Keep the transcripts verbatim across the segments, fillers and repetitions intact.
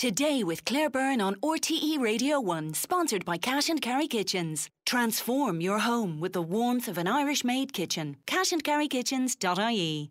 Today with Claire Byrne on R T E Radio one, sponsored by Cash and Carry Kitchens. Transform your home with the warmth of an Irish-made kitchen. cash and carry kitchens dot I E.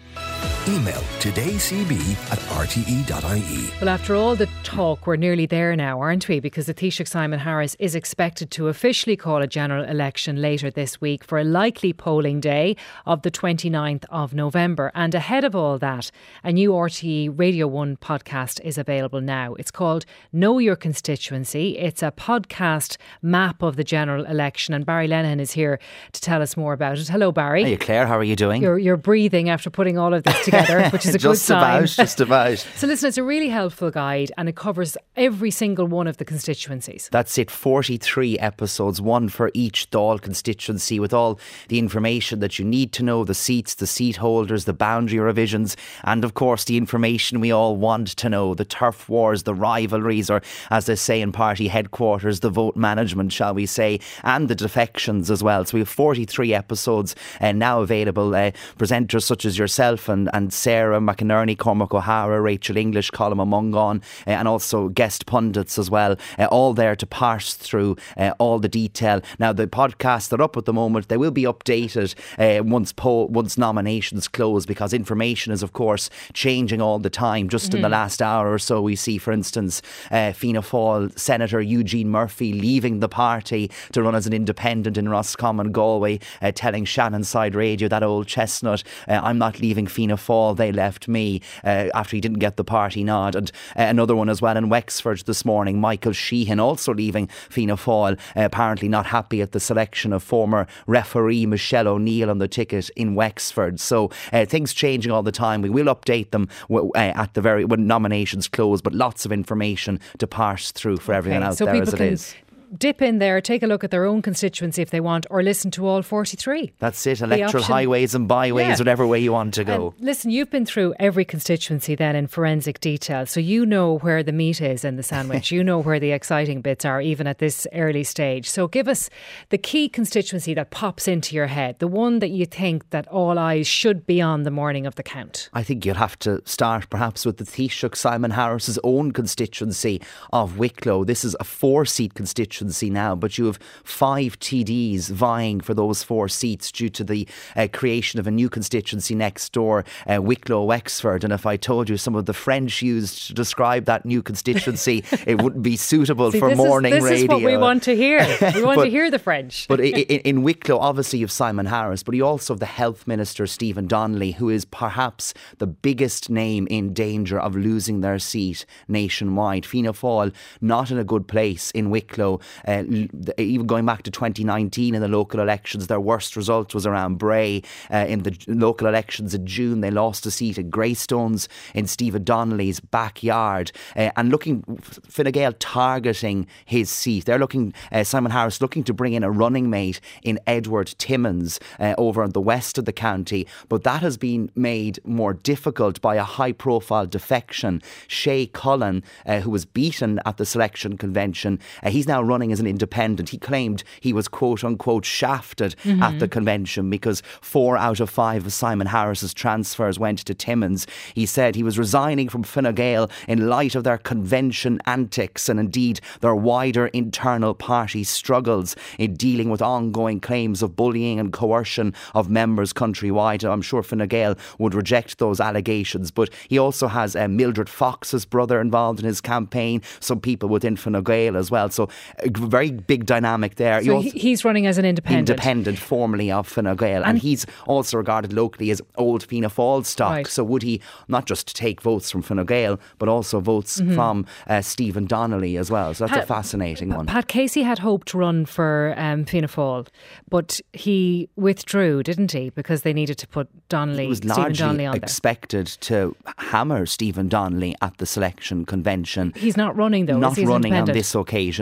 Email todaycb at r t e dot I E. Well, after all the talk, we're nearly there now, aren't we? Because the Taoiseach Simon Harris is expected to officially call a general election later this week for a likely polling day of the twenty-ninth of November. And ahead of all that, a new R T E Radio one podcast is available now. It's called Know Your Constituency. It's a podcast map of the general election. And Barry Lenihan is here to tell us more about it. Hello, Barry. Hey, Claire, how are you doing? You're, you're breathing after putting all of this together, which is a good sign. Just about, just about. So listen, it's a really helpful guide and it covers every single one of the constituencies. That's it, forty-three episodes, one for each Dáil constituency, with all the information that you need to know, the seats, the seat holders, the boundary revisions, and of course the information we all want to know, the turf wars, the rivalries, or as they say in party headquarters, the vote management, shall we say, and the defections as well. So we have forty-three episodes uh, now available. Uh, presenters such as yourself and, and Sarah McInerney, Cormac O'Hara, Rachel English, Colm Mungan, uh, and also guest pundits as well, uh, all there to parse through uh, all the detail. Now, the podcasts are up at the moment. They will be updated uh, once poll, once nominations close, because information is, of course, changing all the time. Just mm-hmm. in the last hour or so, we see, for instance, uh, Fianna Fáil Senator Eugene Murphy leaving the party to run as an independent in Roscommon, Galway, uh, telling Shannon Side Radio, that old chestnut, uh, I'm not leaving Fianna Fáil, they left me, uh, after he didn't get the party nod. And uh, another one as well in Wexford this morning, Michael Sheehan also leaving Fianna Fáil, uh, apparently not happy at the selection of former referee Michelle O'Neill on the ticket in Wexford. So uh, things changing all the time. We will update them w- uh, at the very when nominations close, but lots of information to parse through for everyone okay, out so there people as it can is. Dip in there, take a look at their own constituency if they want, or listen to all forty-three. That's it, electoral highways and byways, yeah. whatever way you want to go. And listen, you've been through every constituency then in forensic detail, so you know where the meat is in the sandwich. You know where the exciting bits are, even at this early stage. So give us the key constituency that pops into your head, the one that you think that all eyes should be on the morning of the count. I think you'll have to start perhaps with the Taoiseach Simon Harris's own constituency of Wicklow. This is a four-seat constituency now, but you You have five T Ds vying for those four seats due to the uh, creation of a new constituency next door, uh, Wicklow Wexford. And if I told you some of the French used to describe that new constituency, it wouldn't be suitable See, for this morning is, this radio. This is what we want to hear. We want but, to hear the French. But in, in Wicklow, obviously you have Simon Harris, but you also have the Health Minister, Stephen Donnelly, who is perhaps the biggest name in danger of losing their seat nationwide. Fianna Fáil not in a good place in Wicklow. Uh, even going back to twenty nineteen in the local elections, their worst result was around Bray. Uh, in the local elections in June, they lost a seat at Greystones in Stephen Donnelly's backyard. Uh, and looking, Fine Gael targeting his seat. They're looking, uh, Simon Harris looking to bring in a running mate in Edward Timmins uh, over in the west of the county. But that has been made more difficult by a high profile defection. Shay Cullen, uh, who was beaten at the selection convention, uh, he's now running as an independent. He claimed he was quote unquote shafted mm-hmm. at the convention because four out of five of Simon Harris's transfers went to Timmins. He said he was resigning from Fine Gael in light of their convention antics and indeed their wider internal party struggles in dealing with ongoing claims of bullying and coercion of members countrywide. I'm sure Fine Gael would reject those allegations, but he also has uh, Mildred Fox's brother involved in his campaign, some people within Fine Gael as well. So a very big dynamic there. So also, he's running as an independent. Independent, formerly of Fine Gael. And, and he's also regarded locally as old Fianna Fáil stock. Right. So would he not just take votes from Fine Gael, but also votes mm-hmm. from uh, Stephen Donnelly as well? So that's Pat, a fascinating Pat, one. Pat Casey had hoped to run for um, Fianna Fáil, but he withdrew, didn't he? Because they needed to put Donnelly, he was Stephen largely Donnelly on expected there. to hammer Stephen Donnelly at the selection convention. He's not running though. Not running on independent? this occasion. Mm. Perhaps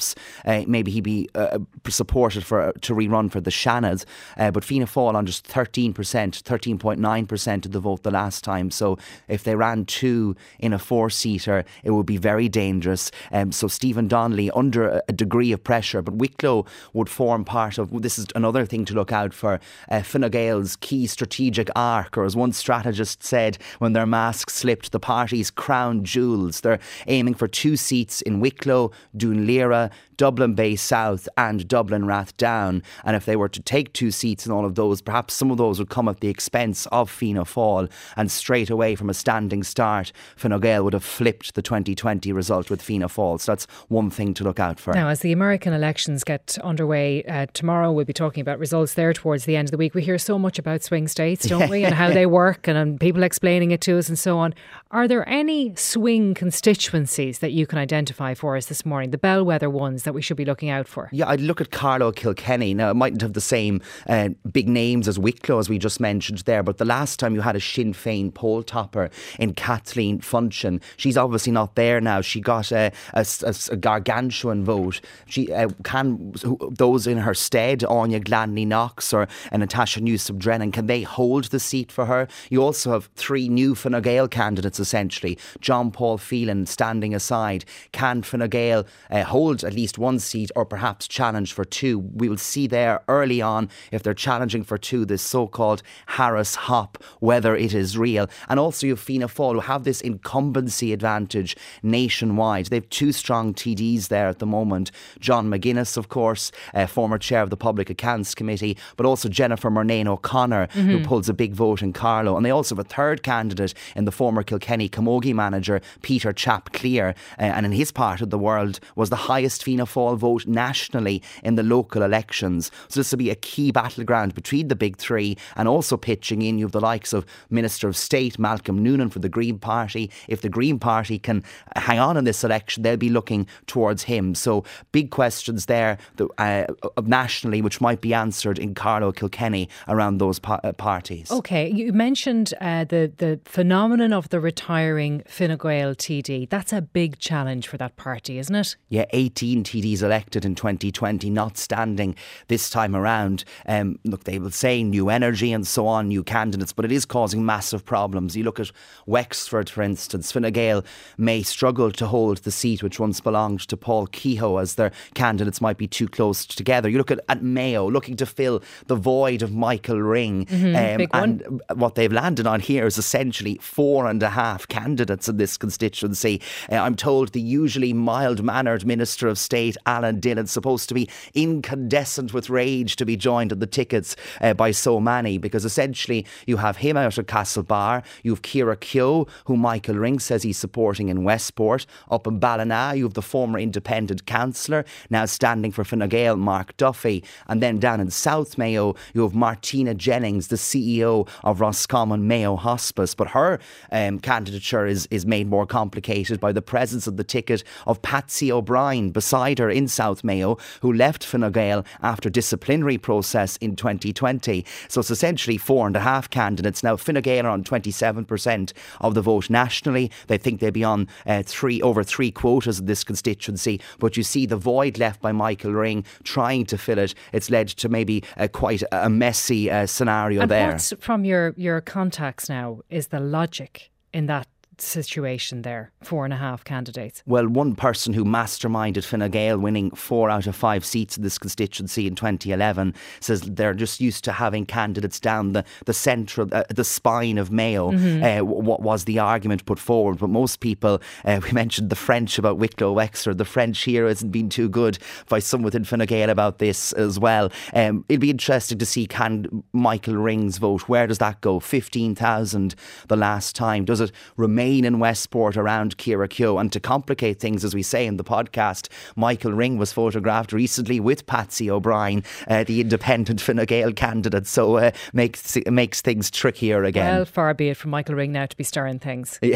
perhaps uh, maybe he'd be uh, supported for to rerun for the Seanad. Uh, but Fianna Fáil on just thirteen percent, thirteen point nine percent of the vote the last time. So if they ran two in a four-seater, it would be very dangerous. Um, so Stephen Donnelly under a degree of pressure, but Wicklow would form part of, this is another thing to look out for, uh, Fine Gael's key strategic arc, or as one strategist said when their mask slipped, the party's crown jewels. They're aiming for two seats in Wicklow, Doonlira, Dublin Bay South and Dublin Rathdown, and if they were to take two seats in all of those, perhaps some of those would come at the expense of Fianna Fáil, and straight away from a standing start Fine Gael would have flipped the twenty twenty result with Fianna Fáil. So that's one thing to look out for. Now, as the American elections get underway uh, tomorrow, we'll be talking about results there towards the end of the week. We hear so much about swing states, don't we, and how they work, and, and people explaining it to us and so on. Are there any swing constituencies that you can identify for us this morning, the bellwether ones that we should be looking out for? Yeah, I'd look at Carlow Kilkenny. Now, it mightn't have the same uh, big names as Wicklow, as we just mentioned there, but the last time you had a Sinn Féin poll topper in Kathleen Funchion, she's obviously not there now. She got a, a, a, a gargantuan vote. She uh, can those in her stead, Anya Gladney Knox or uh, Natasha Newsom Drennan, can they hold the seat for her? You also have three new Fine Gael candidates, essentially. John Paul Phelan standing aside. Can Fine Gael uh, hold at least one seat, or perhaps challenge for two? We will see there early on if they're challenging for two, this so-called Harris hop, whether it is real. And also you have Fianna Fáil, who have this incumbency advantage nationwide. They have two strong T Ds there at the moment. John McGuinness, of course, uh, former chair of the Public Accounts Committee, but also Jennifer Murnane O'Connor, mm-hmm. who pulls a big vote in Carlow. And they also have a third candidate in the former Kilkenny Camogie manager, Peter Chapclear, uh, and in his part of the world was the highest Fianna Fáil vote nationally in the local elections. So this will be a key battleground between the big three, and also pitching in you have the likes of Minister of State Malcolm Noonan for the Green Party. If the Green Party can hang on in this election, they'll be looking towards him. So big questions there uh, nationally, which might be answered in Carlow Kilkenny around those pa- uh, parties. OK, you mentioned uh, the, the phenomenon of the retiring Fine Gael T D. That's a big challenge for that party, isn't it? Yeah, eighteen T Ds elected in twenty twenty, not standing this time around. Um, look, they will say new energy and so on, new candidates, but it is causing massive problems. You look at Wexford, for instance. Fine Gael may struggle to hold the seat which once belonged to Paul Kehoe, as their candidates might be too close together. You look at, at Mayo, looking to fill the void of Michael Ring. Mm-hmm, um, big and one. What they've landed on here is essentially four and a half candidates in this constituency. Uh, I'm told the usually mild-mannered Minister of State, Alan Dillon, supposed to be incandescent with rage to be joined on the tickets uh, by so many, because essentially you have him out of Castlebar, you have Ciara Keogh, who Michael Ring says he's supporting in Westport. Up in Ballina, you have the former independent councillor, now standing for Fine Gael, Mark Duffy. And then down in South Mayo, you have Martina Jennings, the C E O of Roscommon Mayo Hospice. But her um, candidature is, is made more complicated by the presence of the ticket of Patsy O'Brien beside her in South Mayo, who left Fine Gael after disciplinary process in twenty twenty. So it's essentially four and a half candidates. Now, Fine Gael are on twenty-seven percent of the vote nationally. They think they'll be on uh, three over three quotas in this constituency. But you see the void left by Michael Ring trying to fill it. It's led to maybe uh, quite a messy uh, scenario and there. What's, from your, your contacts now, is the logic in that situation there? Four and a half candidates. Well, one person who masterminded Fine Gael winning four out of five seats in this constituency in twenty eleven says they're just used to having candidates down the, the central, uh, the spine of Mayo. Mm-hmm. Uh, what was the argument put forward? But most people, uh, we mentioned the French about Wicklow Wexford. The French here hasn't been too good by some within Fine Gael about this as well. Um, it'll be interesting to see, can Michael Ring's vote, where does that go? fifteen thousand the last time. Does it remain in Westport around Ciara Keogh? And to complicate things, as we say in the podcast, Michael Ring was photographed recently with Patsy O'Brien, uh, the independent Fine Gael candidate, so uh, makes makes things trickier again. Well, far be it from Michael Ring now to be stirring things. Yeah,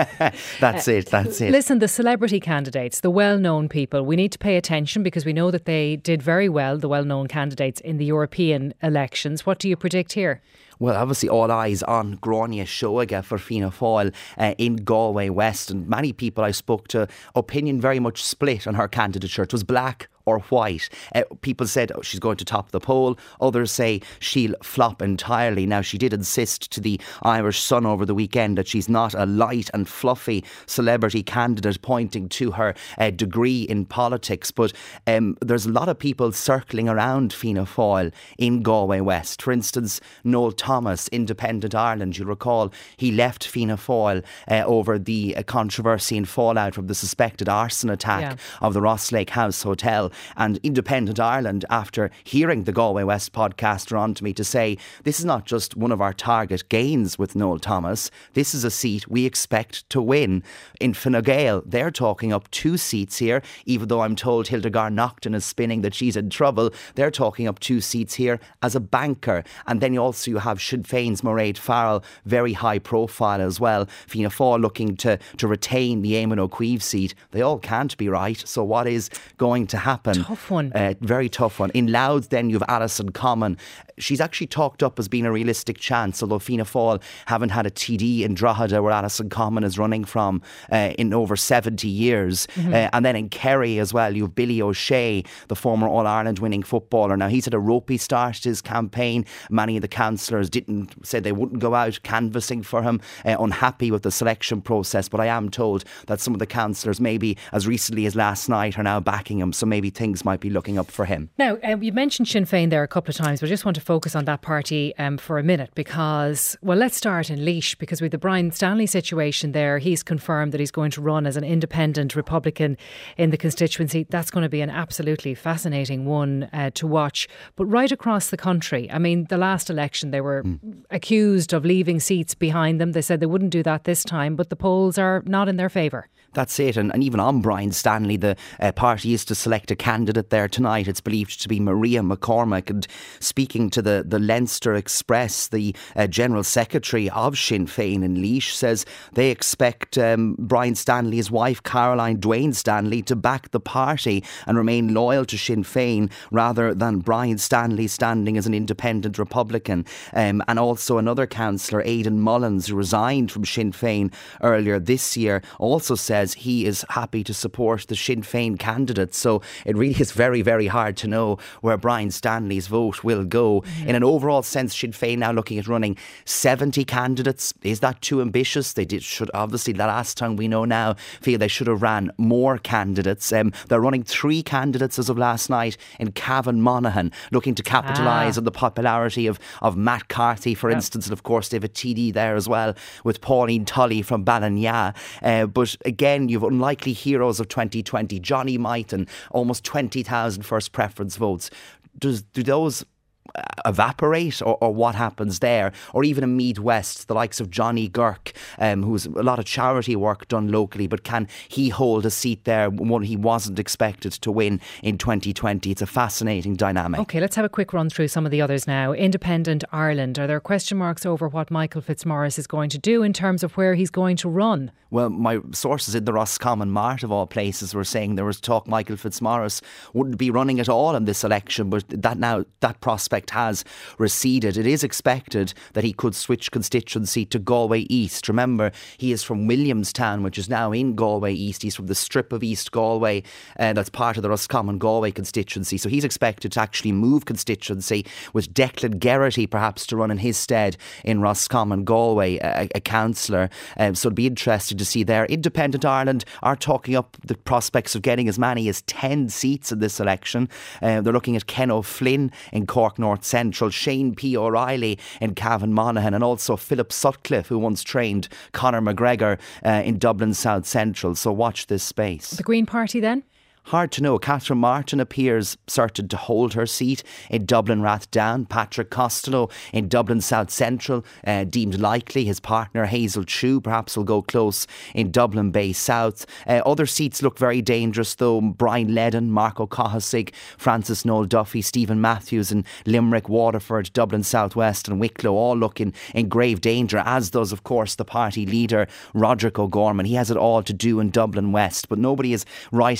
that's uh, it, that's it. Listen, the celebrity candidates, the well-known people, we need to pay attention, because we know that they did very well, the well-known candidates in the European elections. What do you predict here? Well, obviously all eyes on Gráinne Seoige for Fianna Fáil uh, in Galway West, and many people I spoke to, opinion very much split on her candidature. It was black or white. Uh, people said oh, she's going to top the poll. Others say she'll flop entirely. Now, she did insist to the Irish Sun over the weekend that she's not a light and fluffy celebrity candidate, pointing to her uh, degree in politics. But um, there's a lot of people circling around Fianna Fáil in Galway West. For instance, Noel Thomas, Independent Ireland. You'll recall he left Fianna Fáil uh, over the uh, controversy and fallout from the suspected arson attack yeah. of the Rosslake House Hotel. And Independent Ireland, after hearing the Galway West podcast, are on to me to say this is not just one of our target gains with Noel Thomas. This is a seat we expect to win. In Fine Gael, they're talking up two seats here, even though I'm told Hildegard Naughton is spinning that she's in trouble. They're talking up two seats here as a banker. And then you also you have Sinn Féin's Mairead Farrell, very high profile as well. Fianna Fáil looking to, to retain the Eamon O'Queeve seat. They all can't be right. So what is going to happen? Tough one. Uh, very tough one. In Louth, then you have Alison Common. She's actually talked up as being a realistic chance, although Fianna Fáil haven't had a T D in Drogheda, where Alison Common is running from, uh, in over seventy years. Mm-hmm. Uh, and then in Kerry as well, you have Billy O'Shea, the former All-Ireland winning footballer. Now, he's had a ropey start to his campaign. Many of the councillors didn't say they wouldn't go out canvassing for him, uh, unhappy with the selection process. But I am told that some of the councillors, maybe as recently as last night, are now backing him. So maybe things might be looking up for him. Now, uh, you mentioned Sinn Féin there a couple of times, but I just want to focus on that party um, for a minute because, well, let's start in Laois, because with the Brian Stanley situation there, he's confirmed that he's going to run as an independent Republican in the constituency. That's going to be an absolutely fascinating one uh, to watch. But right across the country, I mean, the last election they were mm. accused of leaving seats behind them. They said they wouldn't do that this time, but the polls are not in their favour. That's it. And, and even on Brian Stanley, the uh, party is to select a candidate there tonight. It's believed to be Maria McCormack. And speaking to the, the Leinster Express, the uh, General Secretary of Sinn Féin in Laois says they expect um, Brian Stanley's wife, Caroline Dwayne Stanley, to back the party and remain loyal to Sinn Féin rather than Brian Stanley standing as an independent Republican. Um, and also another councillor, Aidan Mullins, who resigned from Sinn Féin earlier this year, also said he is happy to support the Sinn Féin candidate. So it really is very, very hard to know where Brian Stanley's vote will go. Mm-hmm. In an overall sense, Sinn Féin now looking at running seventy candidates. Is that too ambitious? They did should obviously, the last time we know now, feel they should have ran more candidates. Um, they're running three candidates as of last night in Cavan Monaghan, looking to capitalise ah. on the popularity of, of Matt Carthy, for yep. instance. And of course, they have a T D there as well with Pauline Tully from Ballina. Uh, but again, you've unlikely heroes of twenty twenty, Johnny Mighton, almost twenty thousand first preference votes. Does do those evaporate, or, or what happens there? Or even in Meath West, the likes of Johnny Girk, um, who's a lot of charity work done locally, but can he hold a seat there, one he wasn't expected to win in twenty twenty? It's a fascinating dynamic. OK, let's have a quick run through some of the others now. Independent Ireland, are there question marks over what Michael Fitzmaurice is going to do in terms of where he's going to run? Well, my sources in the Roscommon Mart of all places were saying there was talk Michael Fitzmaurice wouldn't be running at all in this election, but that now that prospect has receded. It is expected that he could switch constituency to Galway East. Remember, he is from Williamstown, which is now in Galway East. He's from the strip of East Galway, and uh, that's part of the Roscommon Galway constituency. So he's expected to actually move constituency, with Declan Geraghty perhaps to run in his stead in Roscommon Galway, a, a councillor. Um, so it'll be interesting to see there. Independent Ireland are talking up the prospects of getting as many as ten seats in this election. Uh, they're looking at Ken O'Flynn in Cork North Central, Shane P. O'Reilly in Cavan Monaghan, and also Philip Sutcliffe, who once trained Conor McGregor uh, in Dublin South Central. So watch this space. The Green Party then? Hard to know. Catherine Martin appears certain to hold her seat in Dublin Rathdown. Patrick Costello in Dublin South Central, uh, deemed likely. His partner Hazel Chew perhaps will go close in Dublin Bay South. Uh, other seats look very dangerous though. Brian Ledden, Marco Cohasig, Francis Noel Duffy, Stephen Matthews in Limerick, Waterford, Dublin South West and Wicklow all look in, in grave danger, as does of course the party leader Roderick O'Gorman. He has it all to do in Dublin West, but nobody is writing him off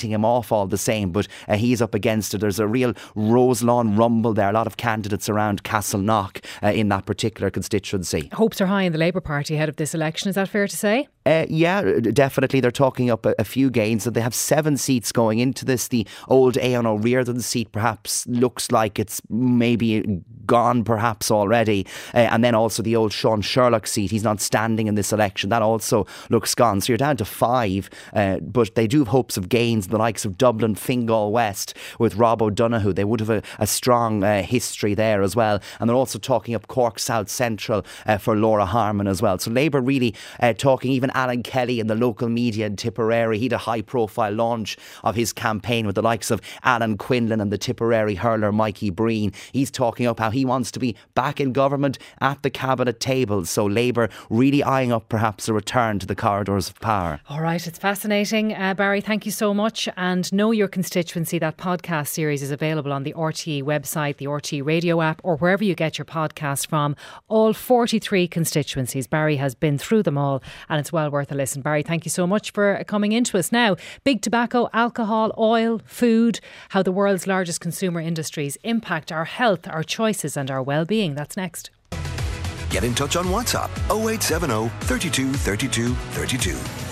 fall the same, but uh, he's up against it. There's a real Roselawn rumble there. A lot of candidates around Castleknock uh, in that particular constituency. Hopes are high in the Labour Party ahead of this election, is that fair to say? Uh, yeah, definitely. They're talking up a, a few gains. They have seven seats going into this. The old Aon O'Riordan seat perhaps looks like it's maybe gone perhaps already. Uh, and then also the old Sean Sherlock seat. He's not standing in this election. That also looks gone. So you're down to five. Uh, but they do have hopes of gains in the likes of Dublin, Fingal West with Rob O'Donoghue. They would have a, a strong uh, history there as well. And they're also talking up Cork South Central uh, for Laura Harmon as well. So Labour really uh, talking, even Alan Kelly in the local media in Tipperary. He had a high profile launch of his campaign with the likes of Alan Quinlan and the Tipperary hurler Mikey Breen. He's talking up how he wants to be back in government at the cabinet table. So Labour really eyeing up perhaps a return to the corridors of power. All right, it's fascinating. Uh, Barry, thank you so much. And Know Your Constituency, that podcast series is available on the R T E website, the R T E radio app, or wherever you get your podcast from. All forty-three constituencies. Barry has been through them all, and it's well worth a listen. Barry, thank you so much for coming into us. Now, big tobacco, alcohol, oil, food, how the world's largest consumer industries impact our health, our choices and our well-being. That's next. Get in touch on WhatsApp oh eight seven oh, three two, three two, three two.